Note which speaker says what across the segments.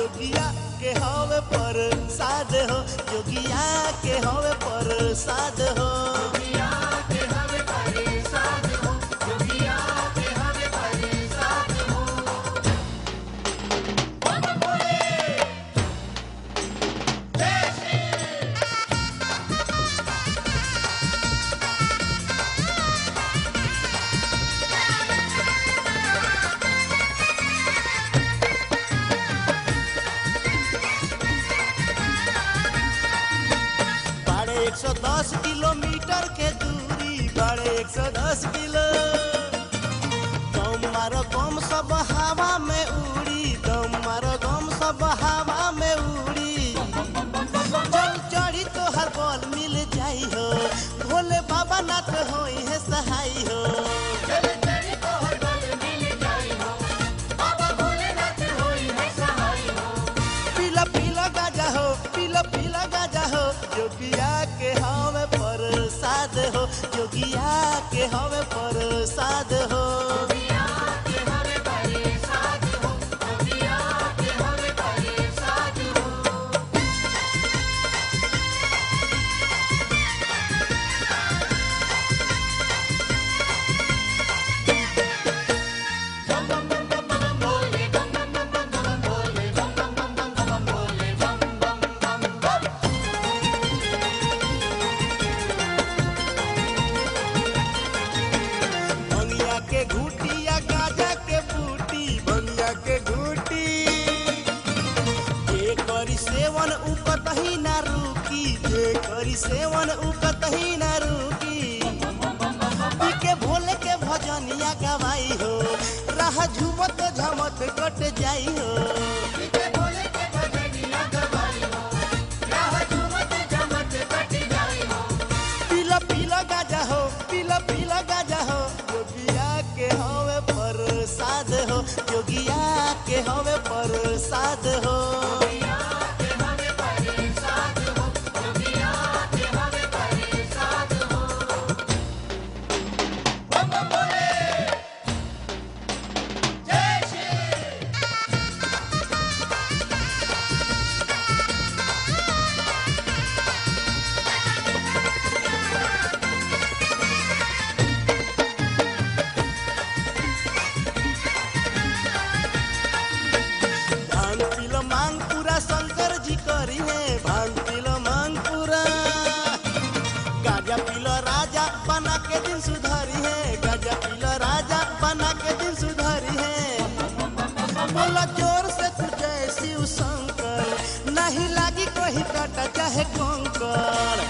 Speaker 1: जोगिया के हवे प्रसाद हो, जोगिया के हवे प्रसाद हो। बाड़े 110 किलोमीटर के दूरी, बाड़े 110 किलो। दम मारो गम सब हवा में उड़ी, दम मारो गम सब हवा में उड़ी। चल चढ़ी तो हर बल मिल जाई हो, भोले बाबा नाथ होई है सहाय हो। पीला पीला गाजा हो, पीला पीला गाजा हो, जोगिया के हवे प्रसाद हो, जोगिया के हवे प्रसाद हो। बनिया के घूटिया गाजा के बूटी, बनिया के घूटी। जे करी सेवन उ कतही ना रुकी, जे करी सेवन उ कतही ना रुकी। पी के भोले के भजनिया गवाई हो, राह झूमत झमत कट जाई हो। पीला पीला गाजा हो, पीला पीला गाजा हो, जोगिया के हवे प्रसाद हो, जोगिया के हवे प्रसाद हो। भांग पीलो मांग पूरा शंकर जी करी है, भांग पीलो मांग पूरा। गाजा पीलो राजा बना के दिन सुधारी है, गाजा पीलो राजा बना के दिन सुधारी है। बोला जोर से तू जय शिव शंकर, नहीं लागी कोई काटा चाहे कंकर।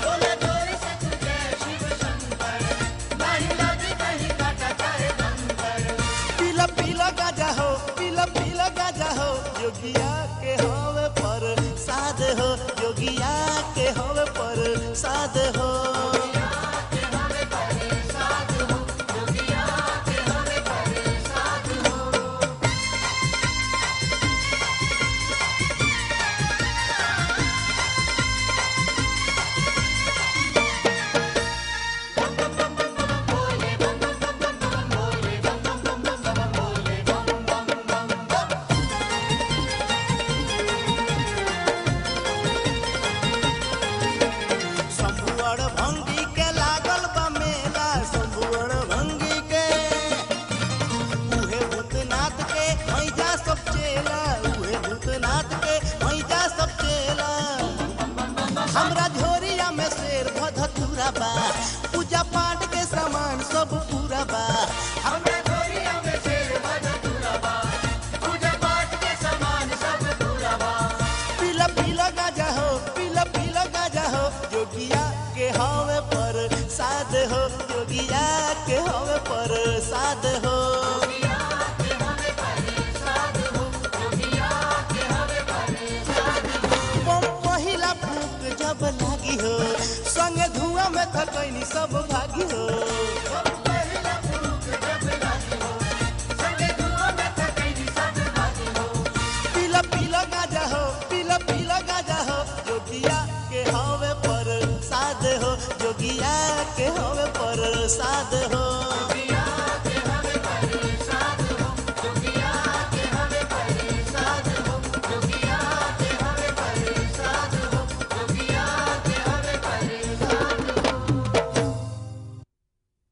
Speaker 1: पीला पीला गाजा हो, पीला पीला गाजा हो, जोगिया के हवे प्रसाद हो, जोगिया के हवे प्रसाद हो। शंभुअड़ भंगी के लागल बा मेला, शंभुअड़ भंगी के। उहे भूतनाथ के हैजा सब चेला, उहे भूतनाथ के हैजा सब चेला। हमरा झोरिया में शेर भधतुरा बा, पूजा पाठ के सामान सब पूरा बा। पीला पीला गाजा हो, पीला पीला गाजा हो, जोगिया के हवे प्रसाद हो, जोगिया के हवे प्रसाद हो। पहिला फूक जब लागी हो, संगे धुआं में थकैनी सब भागी हो। पीला पीला गाजा हो, पीला पीला गाजा हो, जोगिया के हवे प्रसाद हो, जोगिया के हवे प्रसाद हो।